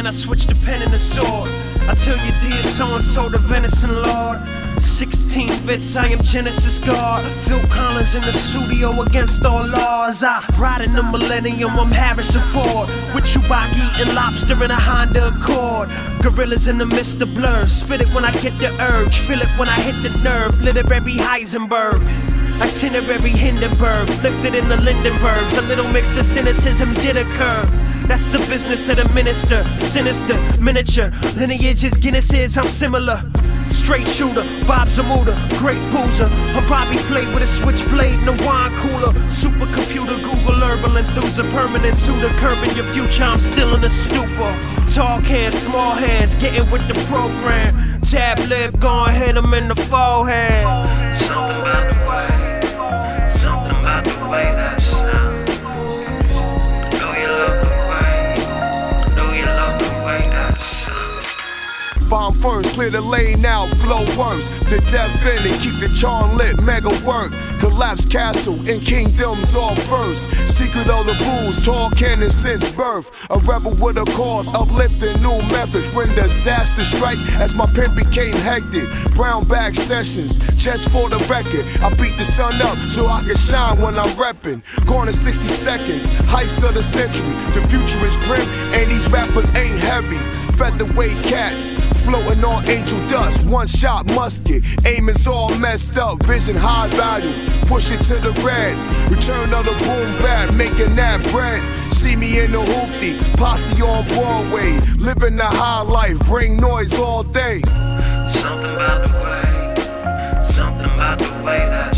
then I switched the pen and the sword. I tell you, dear so-and-so, the venison lord. 16 bits, I am Genesis God. Phil Collins in the studio against all laws. I ride in the Millennium, I'm Harrison Ford. With Chewbacca eating lobster in a Honda Accord. Gorillas in the mist of blur. Spit it when I get the urge, feel it when I hit the nerve. Literary Heisenberg, itinerary Hindenburg. Lifted in the Lindenbergs, a little mix of cynicism did occur. That's the business of the minister, sinister, miniature. Lineage is Guinness's, I'm similar. Straight shooter, Bob Zamuda, great boozer. I'm Bobby Flay with a switchblade and a wine cooler. Supercomputer, Google herbal enthusiast, permanent suitor, curbing your future. I'm still in a stupor. Tall cans, small hands, getting with the program. Jab lip, gon' hit him in the forehead. Something about the way, something about the way that sound. I know you love the way, I know you love the way that sound. Bomb first, clear the lane out, flow worse. The death in it, keep the charm lit, mega work. Collapse castle and kingdoms all first. Secret of the bulls, tall cannon since birth. A rebel with a cause, uplifting new methods. When disaster strike, as my pen became hectic. Brown bag sessions, just for the record. I beat the sun up so I can shine when I'm reppin'. Gone in 60 seconds, heist of the century. The future is grim and these rappers ain't heavy. Featherweight cats, floating on angel dust. One shot musket, aim is all messed up. Vision high value, push it to the red. Return of the boom bap, making that bread. See me in the hoopty, posse on Broadway. Living the high life, bring noise all day. Something about the way, something about the way that